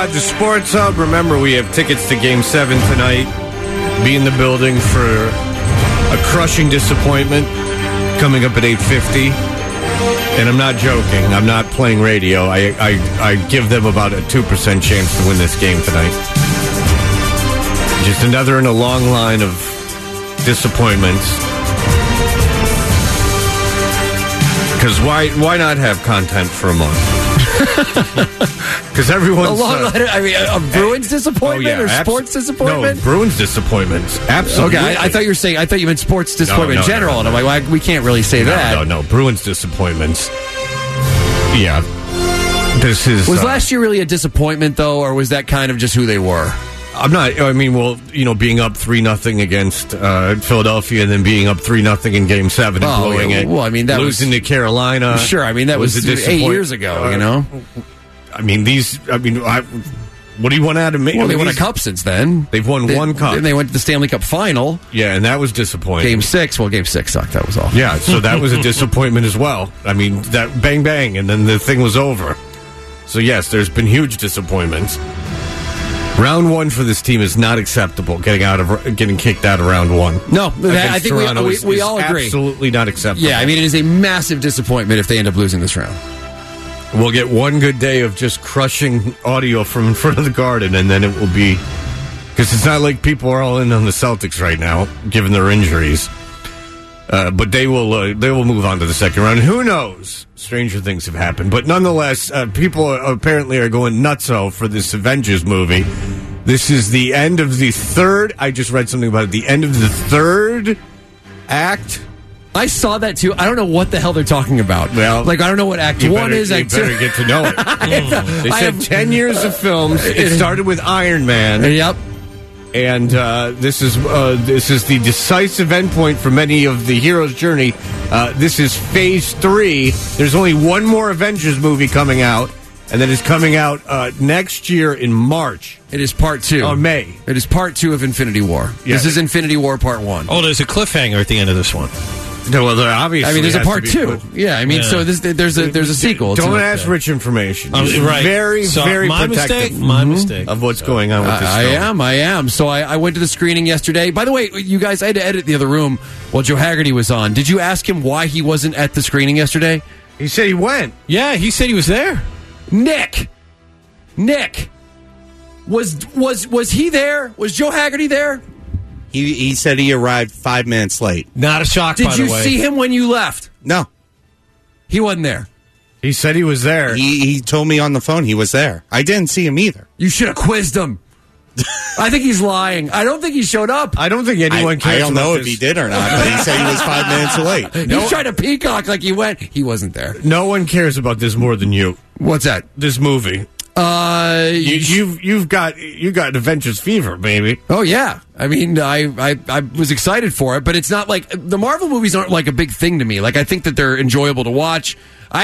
the Sports Hub. Remember, we have tickets to Game 7 tonight. Be in the building for a crushing disappointment coming up at 8:50. And I'm not joking. I'm not playing radio. I give them about a 2% chance to win this game tonight. Just another in a long line of disappointments. Because why not have content for a month? Because everyone's... a Bruins disappointment or sports disappointment? No, Bruins disappointments. Absolutely. Okay, I thought you meant sports disappointment in general. And I'm like, well, we can't really say that. No, Bruins disappointments. Yeah. This is... Was last year really a disappointment, though, or was that kind of just who they were? Being up 3-0 against Philadelphia and then being up 3-0 in Game 7 and blowing it. Well, that losing to Carolina. Sure, that was 8 years ago, what do you want out of me? Well, they won a cup since then. They've won one cup. And they went to the Stanley Cup final. Yeah, and that was disappointing. Game 6 sucked. That was awful. Yeah, so that was a disappointment as well. That bang, bang, and then the thing was over. So, yes, there's been huge disappointments. Round 1 for this team is not acceptable. Getting kicked out of round 1. No, I think we all agree. Absolutely not acceptable. Yeah, it is a massive disappointment if they end up losing this round. We'll get one good day of just crushing audio from in front of the Garden, and then it will be... Because it's not like people are all in on the Celtics right now, given their injuries. But they will move on to the second round. Who knows? Stranger things have happened. But nonetheless, people apparently are going nutso for this Avengers movie. This is the end of the third... I just read something about it. The end of the third act... I saw that too. I don't know what the hell they're talking about. Well, I don't know what Act 1 is. You better get to know it. They said 10 years of films. It started with Iron Man. Yep. And this is the decisive endpoint for many of the hero's journey. This is Phase 3. There's only one more Avengers movie coming out, and that is coming out next year in March. It is Part 2. Oh, May. It is Part 2 of Infinity War. Yeah. This is Infinity War Part 1. Oh, there's a cliffhanger at the end of this one. No, well, obviously, there's a Part 2. Yeah, so there's a sequel. Don't ask rich information. Right. Very, very protective. My mistake of what's going on with this film. I am. So I went to the screening yesterday. By the way, you guys, I had to edit the other room while Joe Haggerty was on. Did you ask him why he wasn't at the screening yesterday? He said he went. Yeah, he said he was there. Nick, was he there? Was Joe Haggerty there? He said he arrived 5 minutes late. Not a shock, by the way. Did you see him when you left? No. He wasn't there. He said he was there. He told me on the phone he was there. I didn't see him either. You should have quizzed him. I think he's lying. I don't think he showed up. I don't think anyone cares. I don't know if he did or not, but he said he was 5 minutes late. He's trying to peacock like he went. He wasn't there. No one cares about this more than you. What's that? This movie. You've got Avengers fever, baby. Oh yeah, I was excited for it, but it's not like the Marvel movies aren't like a big thing to me. Like I think that they're enjoyable to watch.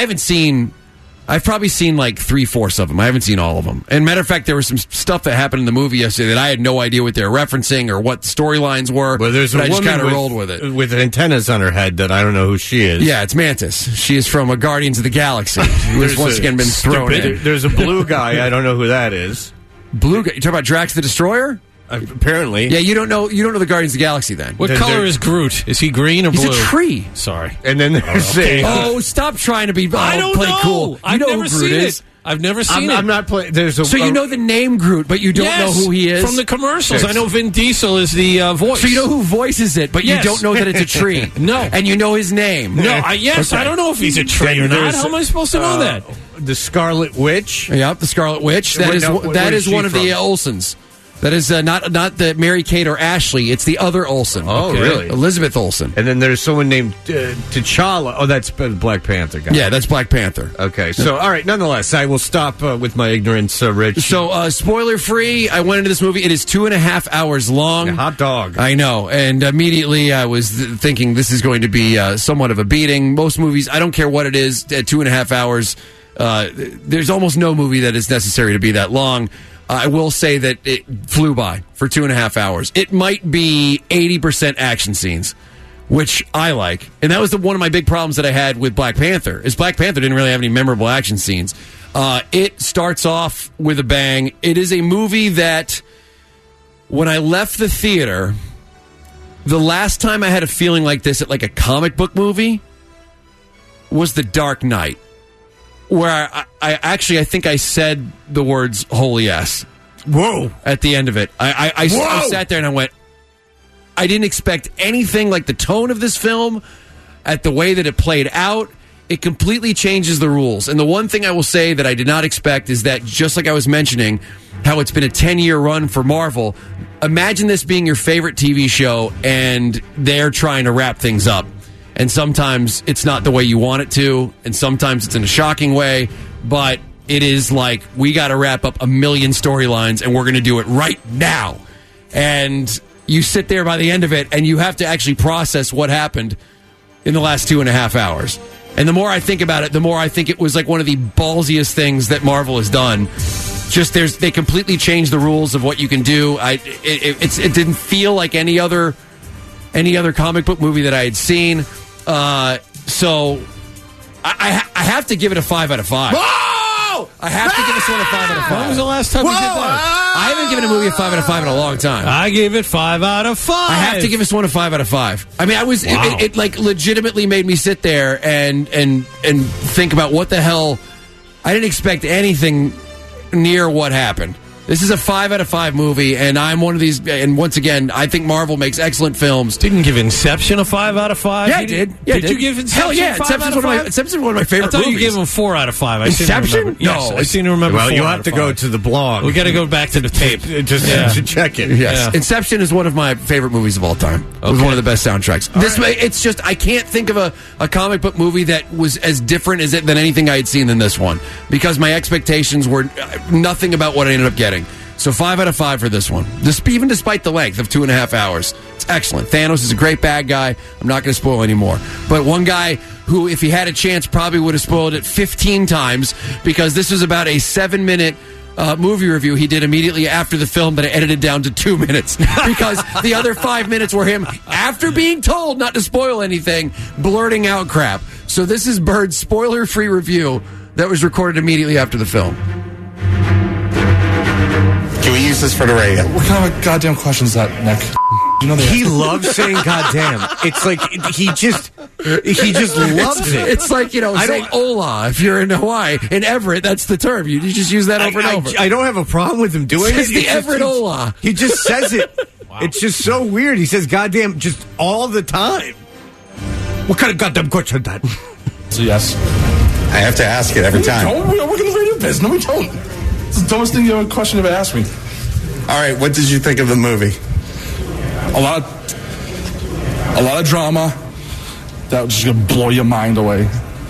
I've probably seen like 3/4 of them. I haven't seen all of them. And matter of fact, there was some stuff that happened in the movie yesterday that I had no idea what they were referencing or what storylines were. Well, there's a woman I just kind of rolled with it with antennas on her head that I don't know who she is. Yeah, it's Mantis. She is from Guardians of the Galaxy. Who has once again been thrown in. There's a blue guy. I don't know who that is. Blue guy? You talking about Drax the Destroyer? Apparently. Yeah, you don't know the Guardians of the Galaxy then. What color is Groot? Is he green or blue? He's a tree. Sorry. And then there's stop trying to be I don't play know. cool. I've never seen it. I've never seen it. I'm not playing. So you know the name Groot, but you don't know who he is? From the commercials. I know Vin Diesel is the voice. So you know who voices it, but you don't know that it's a tree. No. And you know his name. No, I don't know if he's a tree or not. How am I supposed to know that? The Scarlet Witch. Yep, the Scarlet Witch. That is one of the Olsens. That is not the Mary Kate or Ashley. It's the other Olsen. Oh, really? Elizabeth Olsen. And then there's someone named T'Challa. Oh, that's Black Panther guy. Yeah, that's Black Panther. Okay, so all right. Nonetheless, I will stop with my ignorance, Rich. So, spoiler free. I went into this movie. It is 2.5 hours long. A hot dog. I know, and immediately I was thinking this is going to be somewhat of a beating. Most movies, I don't care what it is, at 2.5 hours. There's almost no movie that is necessary to be that long. I will say that it flew by for 2.5 hours. It might be 80% action scenes, which I like. And that was one of my big problems that I had with Black Panther, is Black Panther didn't really have any memorable action scenes. It starts off with a bang. It is a movie that, when I left the theater, the last time I had a feeling like this at like a comic book movie was The Dark Knight, where I think I said the words "holy ass." Whoa! At the end of it, I sat there and I went, I didn't expect anything like the tone of this film, at the way that it played out. It completely changes the rules. And the one thing I will say that I did not expect is that, just like I was mentioning, how it's been a 10-year run for Marvel, imagine this being your favorite TV show and they're trying to wrap things up. And sometimes it's not the way you want it to, and sometimes it's in a shocking way, but it is like, we got to wrap up a million storylines and we're going to do it right now. And you sit there by the end of it and you have to actually process what happened in the last 2.5 hours. And the more I think about it, the more I think it was like one of the ballsiest things that Marvel has done. Just they completely changed the rules of what you can do. It didn't feel like any other comic book movie that I had seen. So I have to give it a 5 out of 5. Whoa! I have to give this one a 5 out of 5. When was the last time we did that? I haven't given a movie a 5 out of 5 in a long time. I gave it 5 out of 5. I have to give this one a 5 out of 5. I mean, it like legitimately made me sit there and think about what the hell. I didn't expect anything near what happened. This is a 5 out of 5 movie, and I'm one of these. And once again, I think Marvel makes excellent films. Didn't give Inception a 5 out of 5? Yeah, I did. Yeah, did you give Inception? Hell yeah, 5 out of 5? Inception's one of my favorite I thought movies. you gave him 4 out of 5. Inception? Yes, No, I seem to remember. Well, 4 you out have of to 5. go to the blog. We got to go back to the tape just to check it. Yes. Yeah. Inception is one of my favorite movies of all time. It was Okay. one of the best soundtracks. It's just, I can't think of a comic book movie that was as different as it than anything I had seen than this one, because my expectations were nothing about what I ended up getting. So 5 out of 5 for this one. Even despite the length of 2.5 hours. It's excellent. Thanos is a great bad guy. I'm not going to spoil anymore. But one guy who, if he had a chance, probably would have spoiled it 15 times, because this was about a 7-minute movie review he did immediately after the film that I edited down to 2 minutes, because the other 5 minutes were him, after being told not to spoil anything, blurting out crap. So this is Bird's spoiler-free review that was recorded immediately after the film. Can we use this for the radio? What kind of a goddamn question is that, Nick? You know He loves saying "goddamn." It's like he just loves it. It's like, saying "hola" if you're in Hawaii. In Everett, that's the term. You just use that over and over. I don't have a problem with him doing it. It's the Everett hola. He just says it. Wow. It's just so weird. He says "goddamn" just all the time. What kind of goddamn question is that? So yes. I have to ask it every time. We're in the radio business. No, we don't. It's the dumbest thing question you ever asked me. All right, what did you think of the movie? A lot of drama that was just gonna blow your mind away.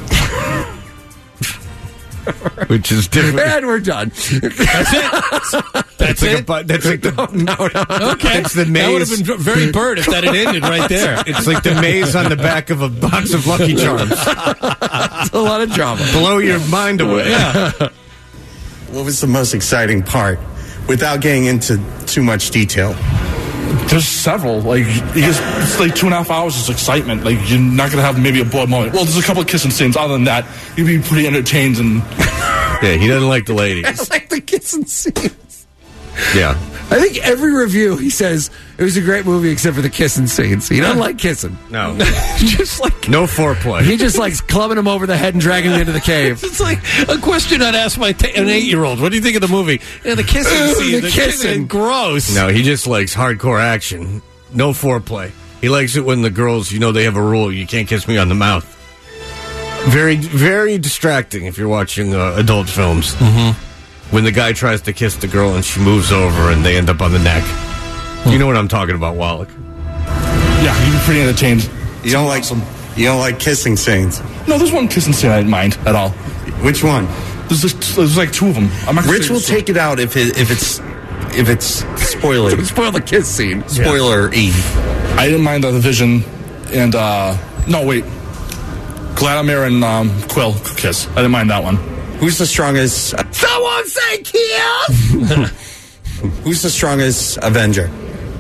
Which is different. And we're done. That's it. That's it. That's like the No. Okay. It's the maze. That would have been very Bird if that had ended right there. It's like the maze on the back of a box of Lucky Charms. It's a lot of drama. Blow your mind away. Yeah. What was the most exciting part, without getting into too much detail? There's several. It's like 2.5 hours of excitement. Like, you're not gonna have maybe a bored moment. Well, there's a couple of kissing scenes. Other than that, you'd be pretty entertained. And Yeah, he doesn't like the ladies. It's like the kissing scenes. Yeah. I think every review he says it was a great movie except for the kissing scenes. He doesn't like kissing. No. Just like No foreplay. he just likes clubbing him over the head and dragging him into the cave. It's like a question I'd ask an 8-year-old. What do you think of the movie? Yeah, the kissing scene. The kissing. Gross. No, he just likes hardcore action. No foreplay. He likes it when the girls, they have a rule. You can't kiss me on the mouth. Very, very distracting if you're watching adult films. Mm-hmm. When the guy tries to kiss the girl and she moves over and they end up on the neck. You know what I'm talking about, Wallach. yeah, you'd be pretty entertained. You don't like kissing scenes. No, there's one kissing scene I didn't mind at all. Which one? There's like 2 of them. I'm not gonna Rich say will this- take it out if it's spoiler Spoil the kiss scene. spoiler-y. I didn't mind the Vision and no wait, Gladimir and Quill kiss. I didn't mind that one. Who's the strongest? Someone say kill! Who's the strongest Avenger?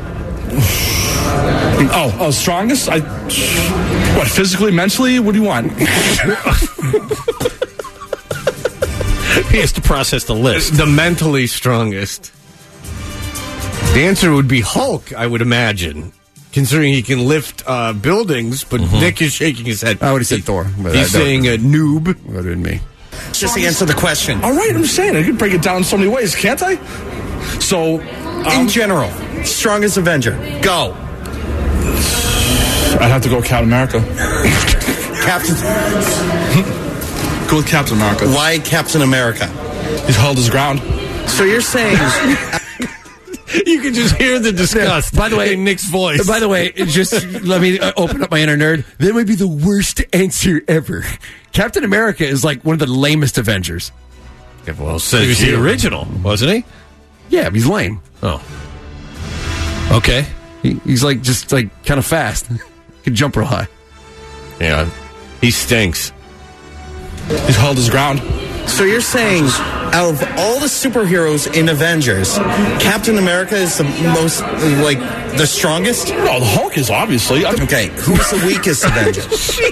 Oh, strongest? What, physically, mentally? What do you want? He has to process the list. The mentally strongest. The answer would be Hulk, I would imagine, considering he can lift buildings, but Nick is shaking his head. I would have said Thor. But He's saying a noob. Would have been me. Just answer the question. All right, I'm saying I can break it down in so many ways, can't I? So, In general, strongest Avenger. Go. I'd have to go with Captain America. Captain. Go with Captain America. Why Captain America? He's held his ground. So you're saying You can just hear the disgust. By the way, in Nick's voice. By the way, just let me open up my inner nerd. That might be the worst answer ever. Captain America is like one of the lamest Avengers. Yeah, well, he was the original, wasn't he? Yeah, but he's lame. Oh. Okay. He's like just like kind of fast. Can jump real high. Yeah, he stinks. He's held his ground. So you're saying, out of all the superheroes in Avengers, Captain America is the most, like, the strongest? No, the Hulk is obviously. Okay, who's the weakest Avenger?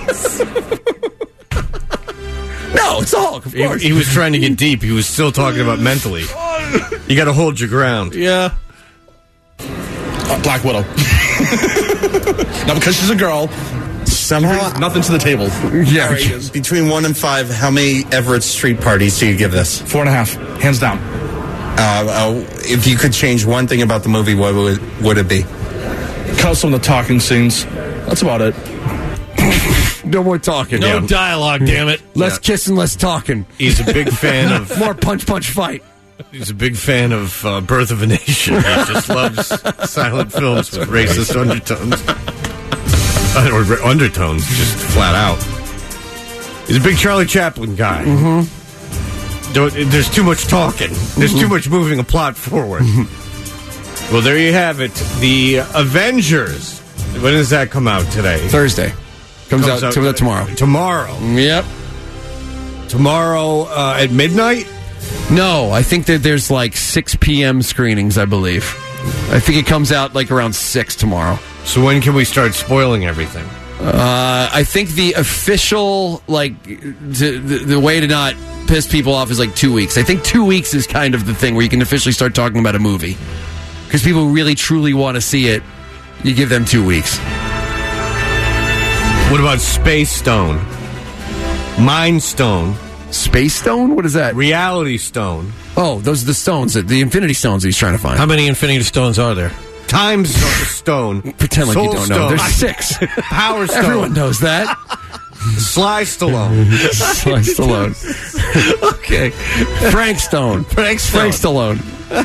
No, it's the Hulk, of course. He was trying to get deep. He was still talking about mentally. You got to hold your ground. Yeah. Black Widow. Now, because she's a girl, Somehow, nothing to the table. Yeah, all right, between 1 and 5, how many Everett Street parties do you give this? 4.5, hands down. If you could change one thing about the movie, what would it be? Cut some of the talking scenes. That's about it. no more talking. No dialogue, damn it. Less kissing, less talking. He's a big fan of More punch, fight. He's a big fan of Birth of a Nation. He just loves silent films with racist undertones. Or undertones, just flat out. He's a big Charlie Chaplin guy. There's too much talking. There's too much moving a plot forward. Well, there you have it. The Avengers. When does that come out today? Thursday. Comes out tomorrow. Tomorrow. Yep. Tomorrow at midnight? No, I think that there's like 6 p.m. screenings, I believe. I think it comes out like around 6 tomorrow. So when can we start spoiling everything? I think the official, like, the way to not piss people off is like 2 weeks. I think 2 weeks is kind of the thing where you can officially start talking about a movie. Because people really, truly want to see it. You give them 2 weeks. What about Space Stone? Mind Stone? Space Stone? What is that? Reality Stone. Oh, those are the stones, the Infinity Stones he's trying to find. How many Infinity Stones are there? Time Stone. Pretend like Soul you don't know. Stone. There's 6. Power Stone. Everyone knows that. Sly Stallone. Sly Stallone. Okay. Frank Stone. Frank Stallone.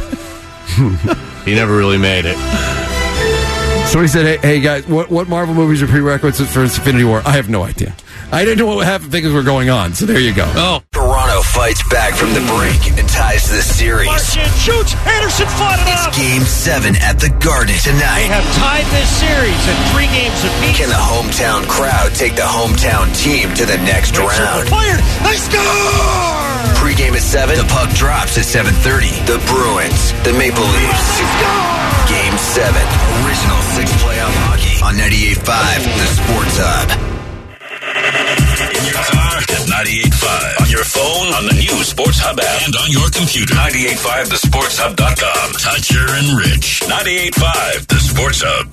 He never really made it. Somebody said, hey guys, what Marvel movies are prerequisites for Infinity War? I have no idea. I didn't know what half of things were going on, so there you go. Oh. Toronto fights back from the brink and ties the series. Marchand shoots. Anderson fought it It's up. Game 7 at the Garden They tonight. have tied this series at 3 games apiece. Can the hometown crowd take the hometown team to the next round? Fired. They score. Pre-game at 7, the puck drops at 7:30. The Bruins, the Maple Leafs. Game 7, original 6 playoff hockey on 98.5, the Sports Hub. In your car at 98.5. On your phone, on the new Sports Hub app, and on your computer. 98.5thesportshub.com. Toucher and Rich. 98.5 The Sports Hub.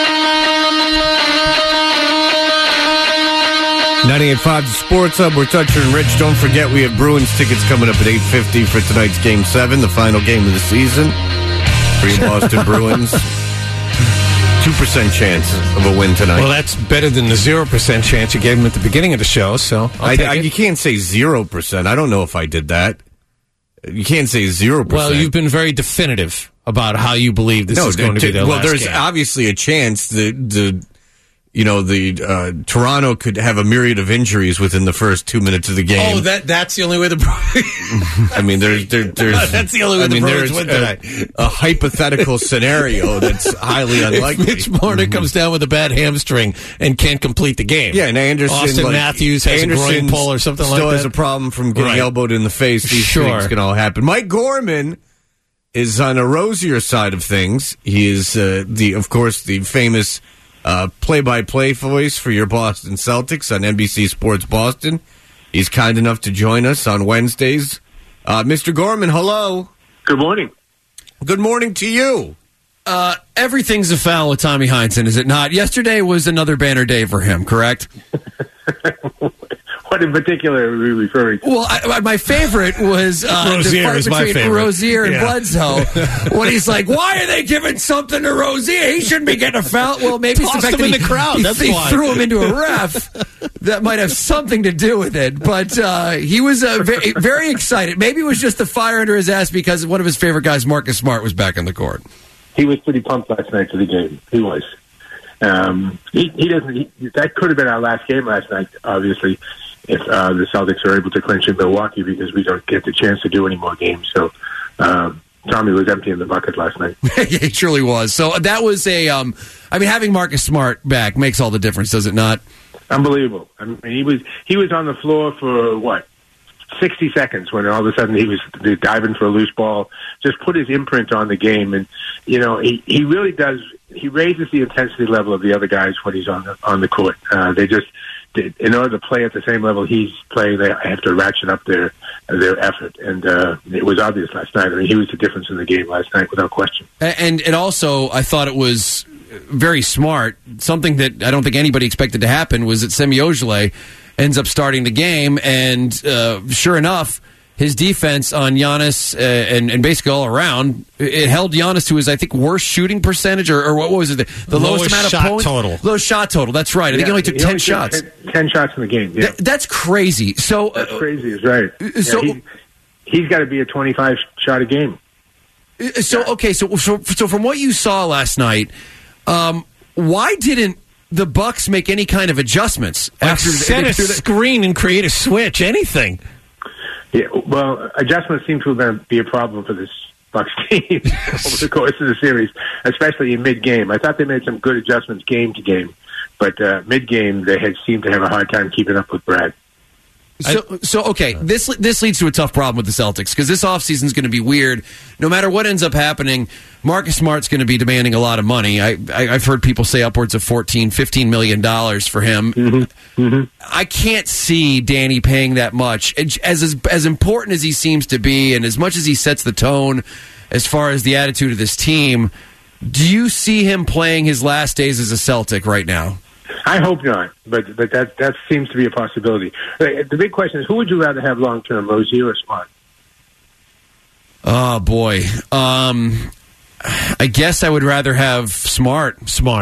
98.5 The Sports Hub. We're Toucher and Rich. Don't forget we have Bruins tickets coming up at 8:50 for tonight's Game 7, the final game of the season for your Boston Bruins. 2% chance of a win tonight. Well, that's better than the 0% chance you gave him at the beginning of the show, so I'll take it. You can't say 0%. I don't know if I did that. You can't say 0%. Well, you've been very definitive about how you believe this is going to be their last there's game. obviously a chance that Toronto could have a myriad of injuries within the first 2 minutes of the game. Oh, that's the only way the I mean, there's that's the only way the Bruins win tonight. A hypothetical scenario that's highly unlikely. If Mitch Marner comes down with a bad hamstring and can't complete the game. Yeah, and Anderson, Austin Matthews has a groin pull or something like that. Still has a problem from getting elbowed in the face. These things can all happen. Mike Gorman is on a rosier side of things. He is of course, the famous play-by-play voice for your Boston Celtics on NBC Sports Boston. He's kind enough to join us on Wednesdays Mr. Gorman, hello. Good morning. Good morning to you. Everything's a foul with Tommy Heinsohn, is it not? Yesterday was another banner day for him, correct? What in particular are we referring to? Well, my favorite was Rozier the fight is my between favorite. Rozier and Yeah. Bledsoe. When he's like, "Why are they giving something to Rozier? He shouldn't be getting a foul." Well, maybe it's the Tossed fact him that in the crowd, he that's why. threw him into a ref. That might have something to do with it. But he was very, very excited. Maybe it was just the fire under his ass because one of his favorite guys, Marcus Smart, was back on the court. He was pretty pumped last night for the game. He was. That could have been our last game last night, obviously, if the Celtics are able to clinch in Milwaukee, because we don't get the chance to do any more games. So Tommy was emptying the bucket last night. Yeah, he truly was. So that was having Marcus Smart back makes all the difference, does it not? Unbelievable. I mean, he was on the floor for 60 seconds when all of a sudden he was diving for a loose ball, just put his imprint on the game. And, he really does. He raises the intensity level of the other guys when he's on the court. They just, in order to play at the same level he's playing, they have to ratchet up their effort. And it was obvious last night. I mean, he was the difference in the game last night without question. And also, I thought it was very smart. Something that I don't think anybody expected to happen was that Semi Ojeleye ends up starting the game, and sure enough, his defense on Giannis and basically all around, it held Giannis to his, I think, worst shooting percentage, or what was it? The lowest amount of shot points? total. Lowest shot total, that's right. I think he only took 10 shots. 10 shots in the game, yeah. That's crazy. So That's crazy, is right. So he's got to be a 25 shot a game. So from what you saw last night, why didn't the Bucks make any kind of adjustments After set a screen and create a switch, anything? Yeah, well, adjustments seem to be a problem for this Bucks team over the course of the series, especially in mid-game. I thought they made some good adjustments game to game, but mid-game they had seemed to have a hard time keeping up with Brad. This leads to a tough problem with the Celtics because this offseason is going to be weird. No matter what ends up happening, Marcus Smart's going to be demanding a lot of money. I've heard people say upwards of $14-15 million for him. Mm-hmm. Mm-hmm. I can't see Danny paying that much. As important as he seems to be, and as much as he sets the tone as far as the attitude of this team, do you see him playing his last days as a Celtic right now? I hope not, but that seems to be a possibility. The big question is, who would you rather have long term, Rozier or Smart? Oh boy, I guess I would rather have Smart.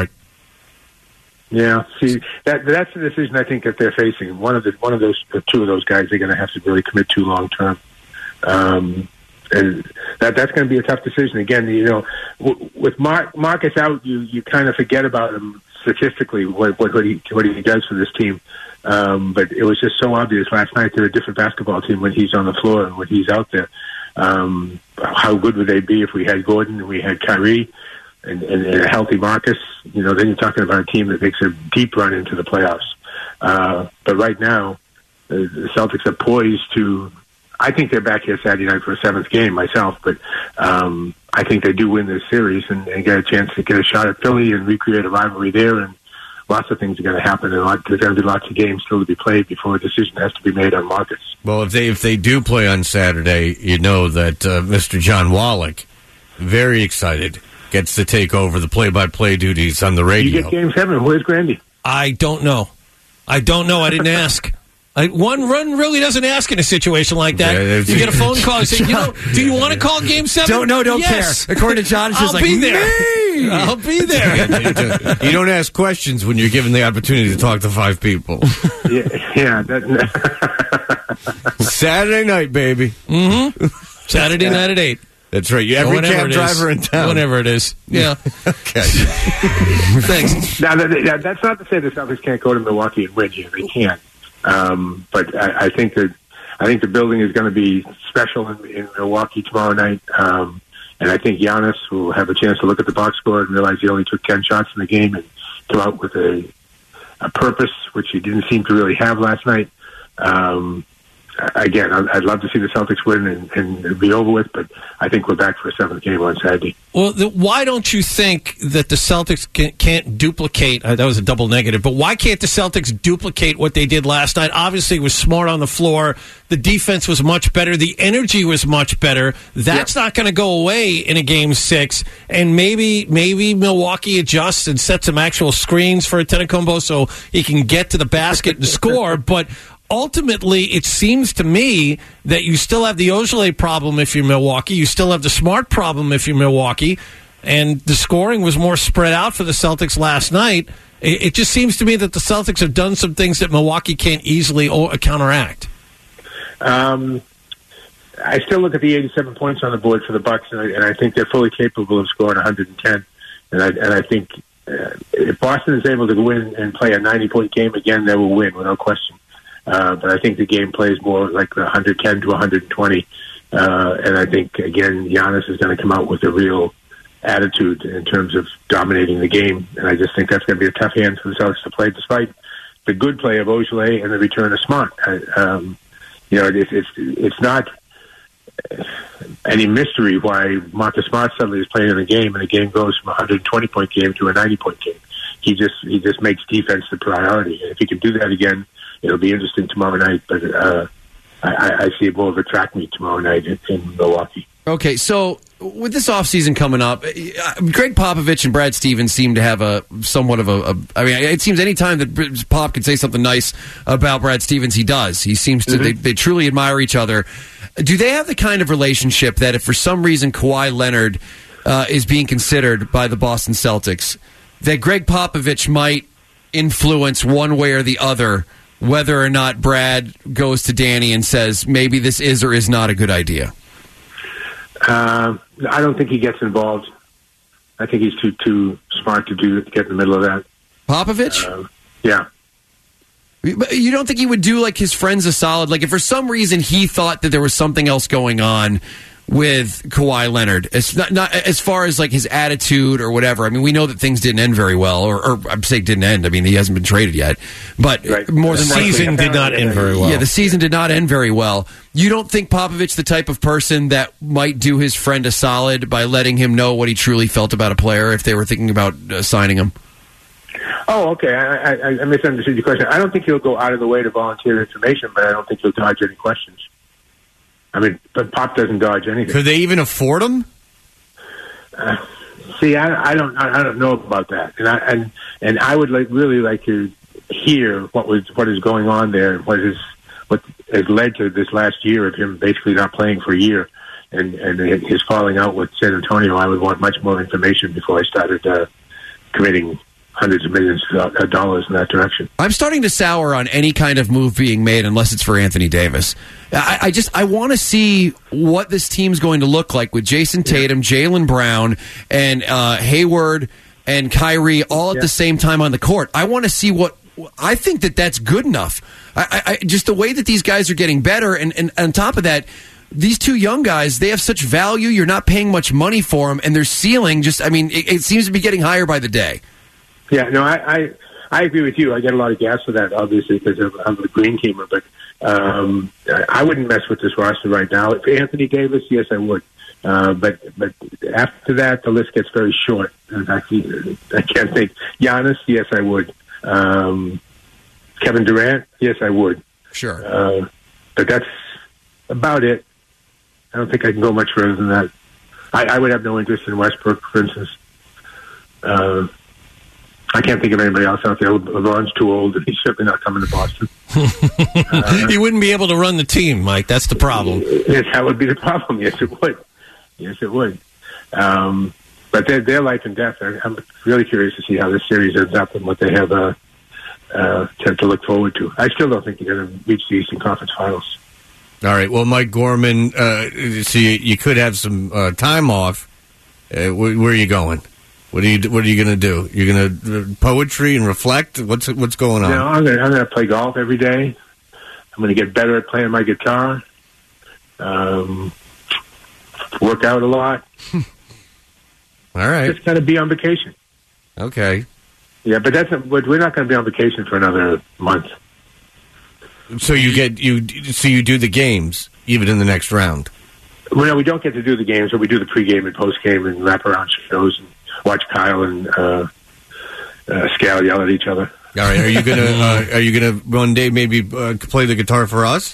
Yeah, see, that's the decision I think that they're facing. One of those two of those guys they're going to have to really commit to long term, and that's going to be a tough decision. Again, with Marcus out, you kind of forget about him statistically what he does for this team. But it was just so obvious last night they're a different basketball team when he's on the floor and when he's out there. How good would they be if we had Gordon and we had Kyrie and a healthy Marcus? Then you're talking about a team that makes a deep run into the playoffs. But right now, the Celtics are poised to. I think they're back here Saturday night for a seventh game myself, but I think they do win this series and get a chance to get a shot at Philly and recreate a rivalry there. And lots of things are going to happen, and there's going to be lots of games still to be played before a decision has to be made on Marcus. Well, if they do play on Saturday, you know that Mr. John Wallach, very excited, gets to take over the play-by-play duties on the radio. You get Game 7. Where's Grandy? I don't know. I didn't ask. One run really doesn't ask in a situation like that. Yeah, you get a phone call and say, do you want to call Game 7? Don't Yes. care. According to John, it's just I'll like, be there. Me! I'll be there. You don't ask questions when you're given the opportunity to talk to five people. Yeah. Saturday night, baby. Mm-hmm. Saturday night at 8. That's right. Every cab driver in town. Whenever it is. Yeah. Okay. Thanks. Now, that's not to say the Celtics can't go to Milwaukee and win here. They can. But I think the building is going to be special in Milwaukee tomorrow night. And I think Giannis will have a chance to look at the box score and realize he only took 10 shots in the game and come out with a purpose, which he didn't seem to really have last night. again, I'd love to see the Celtics win and be over with, but I think we're back for a 7th game on Saturday. Well, why don't you think that the Celtics can't duplicate? That was a double negative, but why can't the Celtics duplicate what they did last night? Obviously, it was smart on the floor. The defense was much better. The energy was much better. That's not going to go away in a Game 6. And maybe Milwaukee adjusts and sets some actual screens for Antetokounmpo so he can get to the basket and score. But ultimately, it seems to me that you still have the Ojale problem if you're Milwaukee. You still have the Smart problem if you're Milwaukee. And the scoring was more spread out for the Celtics last night. It just seems to me that the Celtics have done some things that Milwaukee can't easily counteract. I still look at the 87 points on the board for the Bucks, and I think they're fully capable of scoring 110. And I think if Boston is able to win and play a 90-point game again, they will win, without question. But I think the game plays more like 110 to 120. And I think, again, Giannis is going to come out with a real attitude in terms of dominating the game. And I just think that's going to be a tough hand for the Celtics to play, despite the good play of Ojale and the return of Smart. It's not any mystery why Marcus Smart suddenly is playing in a game, and the game goes from a 120-point game to a 90-point game. He just makes defense the priority. And if he can do that again, it'll be interesting tomorrow night. But I see more of a track meet tomorrow night in Milwaukee. Okay, so with this offseason coming up, Greg Popovich and Brad Stevens seem to have it seems any time that Pop can say something nice about Brad Stevens, he does. He seems to, they truly admire each other. Do they have the kind of relationship that if for some reason Kawhi Leonard is being considered by the Boston Celtics, that Greg Popovich might influence one way or the other whether or not Brad goes to Danny and says, maybe this is or is not a good idea? I don't think he gets involved. I think he's too smart to get in the middle of that. Popovich? Yeah. But you don't think he would do like his friends a solid? Like if for some reason he thought that there was something else going on with Kawhi Leonard, it's not as far as like his attitude or whatever. I mean, we know that things didn't end very well, or I'm saying didn't end. I mean, he hasn't been traded yet, but more than the season did not end very well. Yeah, the season did not end very well. You don't think Popovich the type of person that might do his friend a solid by letting him know what he truly felt about a player if they were thinking about signing him? Oh, okay. I misunderstood your question. I don't think he'll go out of the way to volunteer information, but I don't think he'll dodge any questions. I mean, but Pop doesn't dodge anything. Could they even afford him? See, I don't know about that, and I would really like to hear what is going on there, what has led to this last year of him basically not playing for a year, and his falling out with San Antonio. I would want much more information before I started committing hundreds of millions of dollars in that direction. I'm starting to sour on any kind of move being made unless it's for Anthony Davis. I want to see what this team's going to look like with Jason Tatum, Jaylen Brown, and Hayward and Kyrie all at the same time on the court. I want to see what I think that's good enough. I just the way that these guys are getting better, and on top of that, these two young guys, they have such value. You're not paying much money for them, and their ceiling it seems to be getting higher by the day. Yeah, no, I agree with you. I get a lot of gas for that, obviously, because I'm a green teamer. But I wouldn't mess with this roster right now. For Anthony Davis, yes, I would. But after that, the list gets very short. In fact, I can't think. Giannis, yes, I would. Kevin Durant, yes, I would. Sure. But that's about it. I don't think I can go much further than that. I would have no interest in Westbrook, for instance. I can't think of anybody else out there. LeBron's too old, and he's certainly not coming to Boston. He wouldn't be able to run the team, Mike. That's the problem. Yes, that would be the problem. Yes, it would. Yes, it would. But they're life and death. I'm really curious to see how this series ends up and what they have to look forward to. I still don't think they're going to reach the Eastern Conference Finals. All right. Well, Mike Gorman, so you could have some time off. Where are you going? What are you going to do? You're going to poetry and reflect? What's going on? No, I'm going to play golf every day. I'm going to get better at playing my guitar. Work out a lot. All right. Just got to be on vacation. Okay. Yeah, but we're not going to be on vacation for another month. So you do the games even in the next round. Well, no, we don't get to do the games, but we do the pregame and postgame and wraparound shows and watch Kyle and Scal yell at each other. All right, are you gonna one day maybe play the guitar for us?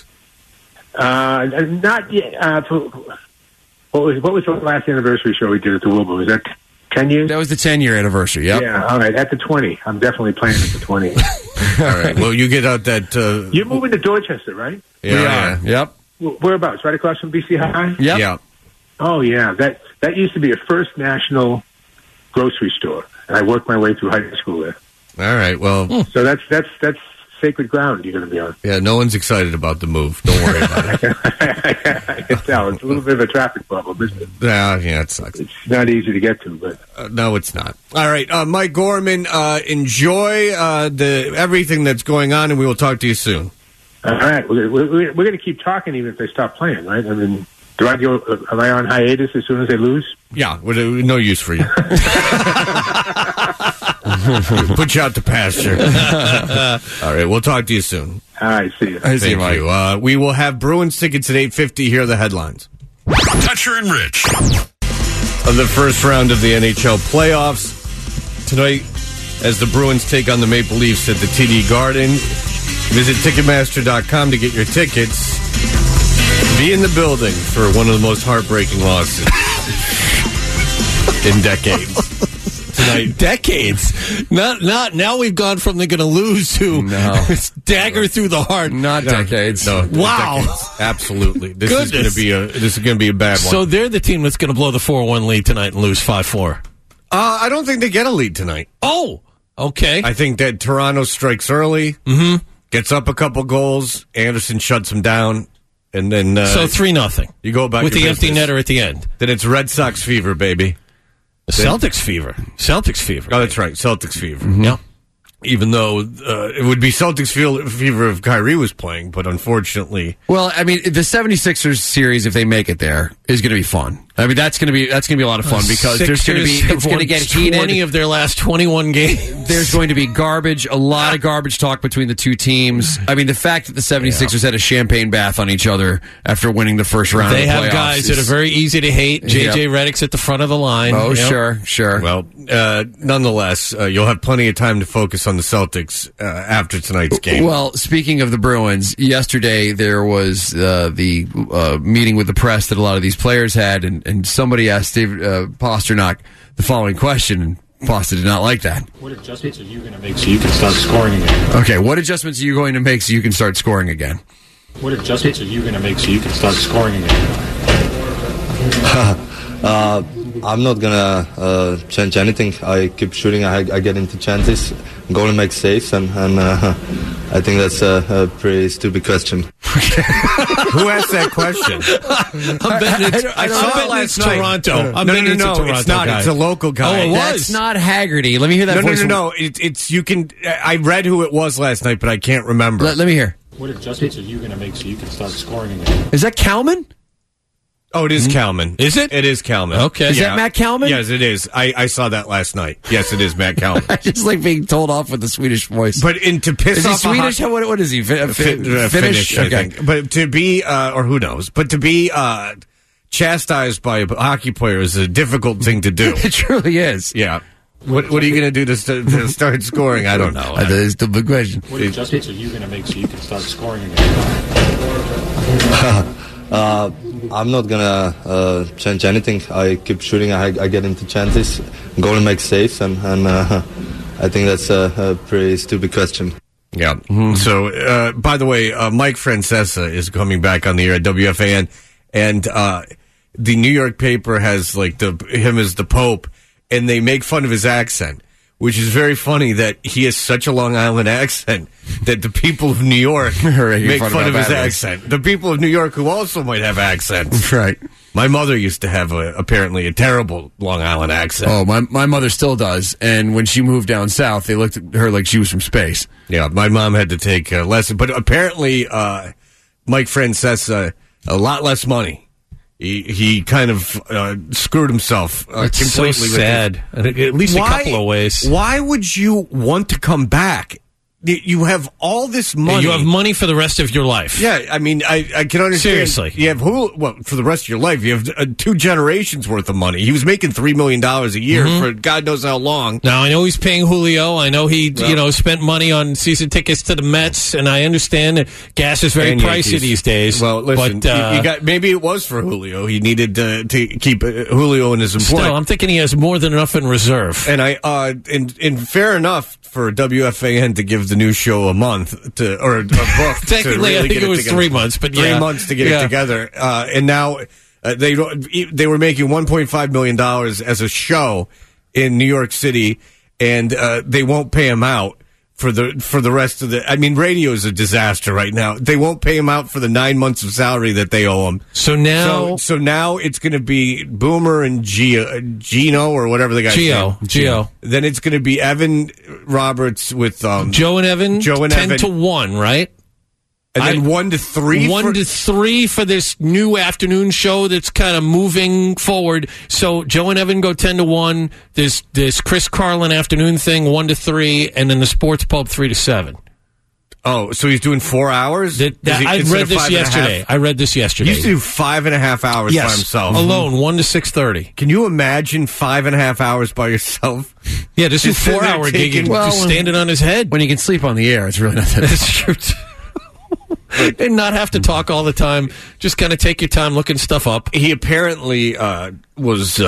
Not yet. What was the last anniversary show we did at the Wilbur? Was that 10 years? That was the 10-year anniversary. Yep. Yeah. All right. At the 20, I'm definitely playing at the 20. All right. Well, you get out that. You're moving to Dorchester, right? Yeah, we are. Yep. Whereabouts? Right across from BC High. Yep. Yeah. Oh yeah. That used to be a First National grocery store, and I worked my way through high school there. All right. Well, so that's sacred ground you're going to be on. Yeah. No one's excited about the move. Don't worry about it. I can tell. It's a little bit of a traffic problem, isn't it? Yeah, it sucks. It's not easy to get to, but no, it's not. All right, Mike Gorman, enjoy everything that's going on, and we will talk to you soon. All right, we're going to keep talking even if they stop playing, right? I mean, am I on hiatus as soon as they lose? Yeah, no use for you. Put you out to pasture. All right, we'll talk to you soon. All right, see you. Thank you. We will have Bruins tickets at 8:50. Here are the headlines. Toucher and Rich. Of the first round of the NHL playoffs tonight, as the Bruins take on the Maple Leafs at the TD Garden. Visit Ticketmaster.com to get your tickets. Be in the building for one of the most heartbreaking losses in decades. Tonight. Decades. Not now. We've gone from they're going to lose to dagger through the heart. Not decades. No. Wow. Decades. Absolutely. This is going to be a bad one. So they're the team that's going to blow the 4-1 lead tonight and lose 5-4. I don't think they get a lead tonight. Oh, okay. I think that Toronto strikes early, gets up a couple goals. Anderson shuts them down, and then so 3-0. You go about with your the business. empty netter at the end. Then it's Red Sox fever, baby. Celtics fever. Celtics fever. Oh, that's right. Celtics fever. Yeah. Even though it would be Celtics fever if Kyrie was playing, but unfortunately. Well, I mean, the 76ers series, if they make it there, is going to be fun. I mean, that's going to be a lot of fun because it's going to get heated. 20 of their last 21 games. There's going to be garbage, a lot of garbage talk between the two teams. I mean, the fact that the 76ers had a champagne bath on each other after winning the first round of the playoffs. They have guys that are very easy to hate. JJ Redick's at the front of the line. Oh, sure. Well, nonetheless, you'll have plenty of time to focus on the Celtics after tonight's game. Well, speaking of the Bruins, yesterday there was the meeting with the press that a lot of these players had, and somebody asked David Pasternak the following question, and Pasta did not like that. What adjustments are you going to make so you can start scoring again? Okay, what adjustments are you going to make so you can start scoring again? What adjustments are you going to make so you can start scoring again? I'm not gonna change anything. I keep shooting. I get into chances. Goalie makes saves, and I think that's a pretty stupid question. Who asked that question? I'm betting it's Toronto. I'm betting it's a Toronto it's not. guy. It's a local guy. Oh, it was. That's not Haggerty. Let me hear that voice. No. It's you can. I read who it was last night, but I can't remember. Let me hear. What adjustments are you going to make so you can start scoring again? Is that Kalman? Oh, it is Kalman. Is it? It is Kalman. Okay. Is that Matt Kalman? Yes, it is. I saw that last night. Yes, it is Matt Kalman. I just like being told off with the Swedish voice. But to piss is off he Swedish? What is he? Finnish, I think. But to be, or who knows? But to be chastised by a hockey player is a difficult thing to do. It truly is. Yeah. What are you going to do to start scoring? I don't know. That is the big question. What adjustments are you going to make so you can start scoring again? I'm not gonna change anything. I keep shooting. I get into chances. Goalie makes saves, and I think that's a pretty stupid question. Yeah. Mm-hmm. So, by the way, Mike Francesa is coming back on the air at WFAN, and the New York paper has like him as the Pope, and they make fun of his accent, which is very funny that he has such a Long Island accent that the people of New York make fun of his accent. The people of New York who also might have accents. Right. My mother used to have apparently a terrible Long Island accent. Oh, my mother still does. And when she moved down south, they looked at her like she was from space. Yeah, my mom had to take a lesson. But apparently, Mike Francesa, a lot less money. He kind of screwed himself completely. So sad. At least a couple of ways. Why would you want to come back you have all this money. You have money for the rest of your life. Yeah, I mean, I can understand. Seriously. You have for the rest of your life, you have 2 generations worth of money. He was making $3 million a year for God knows how long. Now, I know he's paying Julio. I know he, spent money on season tickets to the Mets, and I understand that gas is very pricey these days. Well, listen, but, maybe it was for Julio. He needed to keep Julio in his employ. Still, I'm thinking he has more than enough in reserve. And and fair enough for WFAN to give the new show a month or a book. Technically, really I think it was 3 months, but 3 months to get it together. And now they were making $1.5 million as a show in New York City, and they won't pay him out for the rest of the. I mean, radio is a disaster right now. They won't pay him out for the 9 months of salary that they owe him. So now, so now it's going to be Boomer and Gino or whatever the guy's name. Gio. Then it's going to be Evan Roberts with Joe and Evan. 10-1, right? And then 1-3? 1-3 for this new afternoon show that's kind of moving forward. So Joe and Evan go 10-1. This Chris Carlin afternoon thing 1-3, and then the Sports Pulp 3-7. Oh, so he's doing 4 hours? I read this yesterday. He used to do 5.5 hours by himself. Alone, 1 to 6:30. Can you imagine 5.5 hours by yourself? Yeah, this is a 4-hour gig. Just standing on his head. When you can sleep on the air, it's really not that. That's true. And not have to talk all the time. Just kind of take your time looking stuff up. He apparently was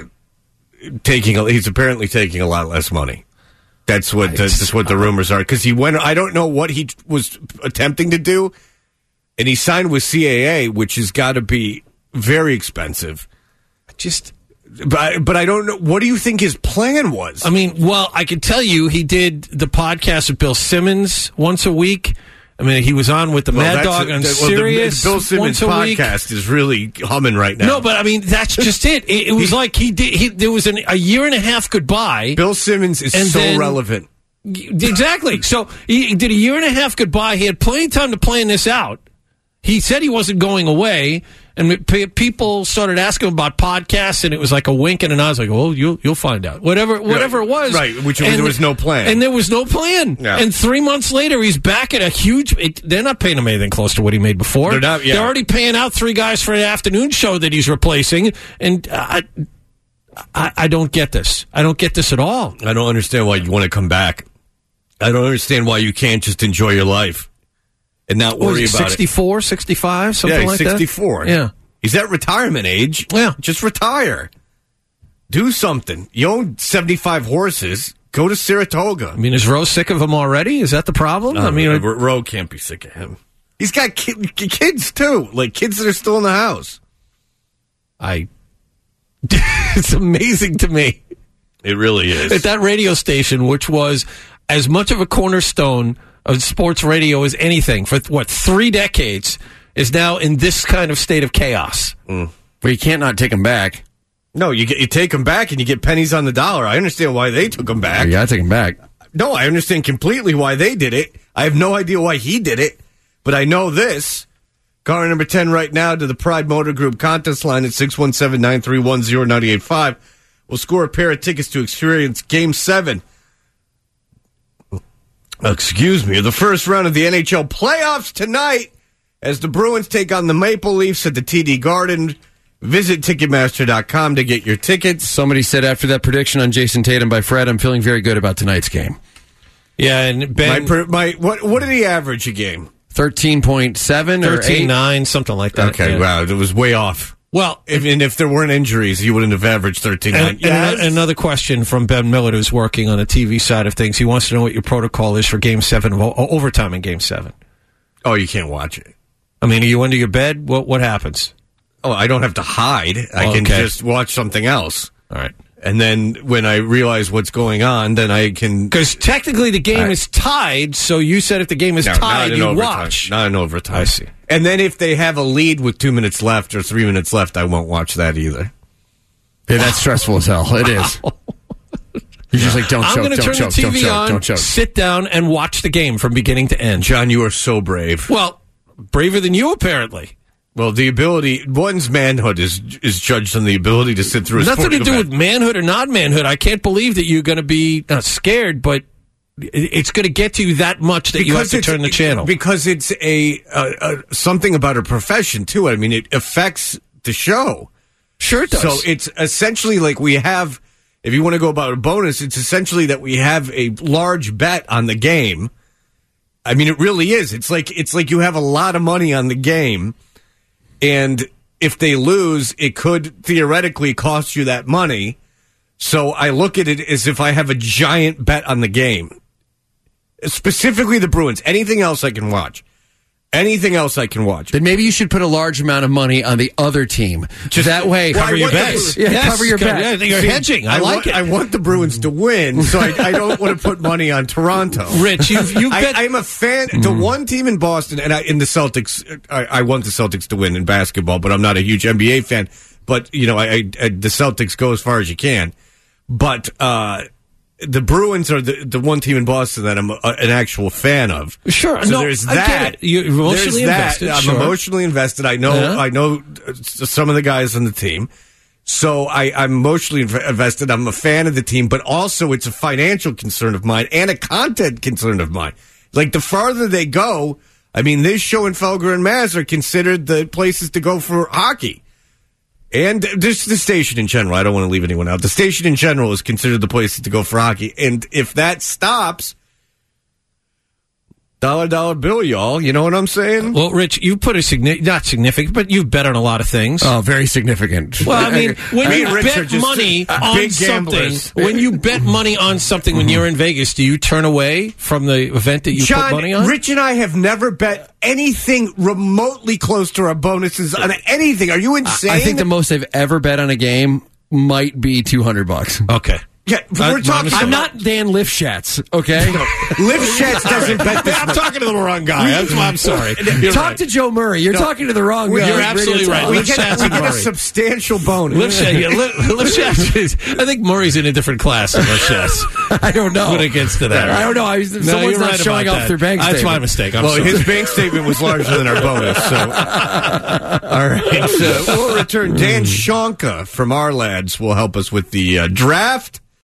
he's apparently taking a lot less money. That's what the rumors are. Because he went. I don't know what he was attempting to do, and he signed with CAA, which has got to be very expensive. But I don't know. What do you think his plan was? I mean, well, I can tell you he did the podcast with Bill Simmons once a week. I mean, he was on with the Mad Dog on Sirius. The Bill Simmons podcast is really humming right now. No, but I mean, that's just it. It was like there was a year and a half goodbye. Bill Simmons is so relevant. Exactly. So he did a year and a half goodbye. He had plenty of time to plan this out. He said he wasn't going away, and people started asking him about podcasts, and it was like a wink and a nod. I was like, "Well, you'll find out." Whatever it was, right? There was no plan, and there was no plan. Yeah. And 3 months later, he's back at a huge. They're not paying him anything close to what he made before. They're not. Yeah. They're already paying out 3 guys for an afternoon show that he's replacing, and I don't get this. I don't get this at all. I don't understand why you want to come back. I don't understand why you can't just enjoy your life and not worry about 64, 65, something like 64. that? 64. Yeah. He's at retirement age. Yeah. Just retire. Do something. You own 75 horses. Go to Saratoga. I mean, is Roe sick of him already? Is that the problem? I mean, Roe can't be sick of him. He's got kids, too. Like, kids that are still in the house. It's amazing to me. It really is. At that radio station, which was as much of a cornerstone of sports radio as anything for 3 decades, is now in this kind of state of chaos. Where you can't not take them back. No, you take them back and you get pennies on the dollar. I understand why they took them back. You got to take them back. No, I understand completely why they did it. I have no idea why he did it, but I know this. Caller number 10 right now to the Pride Motor Group contest line at 617-931-0985 will score a pair of tickets to experience Game 7. Excuse me. The first round of the NHL playoffs tonight as the Bruins take on the Maple Leafs at the TD Garden. Visit Ticketmaster.com to get your tickets. Somebody said after that prediction on Jason Tatum by Fred, I'm feeling very good about tonight's game. Yeah, and Ben... What did he average a game? 13.7 or 13.9, something like that. Okay, wow, it was way off. Well, if there weren't injuries, he wouldn't have averaged 13.9. And another question from Ben Millett, who's working on the TV side of things. He wants to know what your protocol is for Game 7, overtime in Game 7. Oh, you can't watch it. I mean, are you under your bed? What happens? Oh, I don't have to hide. I can just watch something else. All right. And then when I realize what's going on, then I can... Because technically the game is tied, so you said if the game is tied, you watch. Not in overtime. I see. And then if they have a lead with 2 minutes left or 3 minutes left, I won't watch that either. Yeah, that's stressful as hell. It is. You're just like, don't choke, I'm going to turn the TV on, sit down, and watch the game from beginning to end. John, you are so brave. Well, braver than you, apparently. Well, the ability, one's manhood is judged on the ability to sit through a Nothing sporting to do event. with manhood or not manhood. I can't believe that you're going to be not scared, but it's going to get to you that much that you have to turn the channel. Because it's a something about a profession, too. I mean, it affects the show. Sure it does. So it's essentially like we have, if you want to go about a bonus, it's essentially that we have a large bet on the game. I mean, it really is. It's like you have a lot of money on the game, and if they lose, it could theoretically cost you that money. So I look at it as if I have a giant bet on the game. Specifically the Bruins. Anything else I can watch. Then maybe you should put a large amount of money on the other team. Just that way, cover your bets. Cover your bets. You're hedging. I like it. I want the Bruins to win, so I don't want to put money on Toronto. Rich, I'm a fan. The one team in Boston, and in the Celtics, I want the Celtics to win in basketball, but I'm not a huge NBA fan. But the Celtics go as far as you can. But the Bruins are the one team in Boston that I'm an actual fan of. Sure, so there's that. I get it. You're emotionally invested. I'm emotionally invested. I know some of the guys on the team, so I'm emotionally invested. I'm a fan of the team, but also it's a financial concern of mine and a content concern of mine. Like the farther they go, I mean, this show and Felger and Maz are considered the places to go for hockey. And just the station in general. I don't want to leave anyone out. The station in general is considered the place to go for hockey. And if that stops, dollar bill, y'all. You know what I'm saying? Well, Rich, you put not significant, but you've bet on a lot of things. Oh, very significant. Well, I mean, when you bet money on something, when you bet money on something when you're in Vegas, do you turn away from the event that you put money on? Rich and I have never bet anything remotely close to our bonuses on anything. Are you insane? I think the most I've ever bet on a game might be $200. Okay. Yeah, we're talking. I'm not Dan Lifshatz, okay? Lifshatz doesn't bet this. I'm talking to the wrong guy. That's why I'm sorry. Talk to Joe Murray. You're talking to the wrong guy. You're absolutely right. We get a substantial bonus. Lifshatz is. I think Murray's in a different class than Lifshatz. I don't know. When it gets to that, I don't know. Someone's not showing off their bank statement. That's my mistake. His bank statement was larger than our bonus. So, all right. So we'll return. Dan Shonka from our lads will help us with the draft.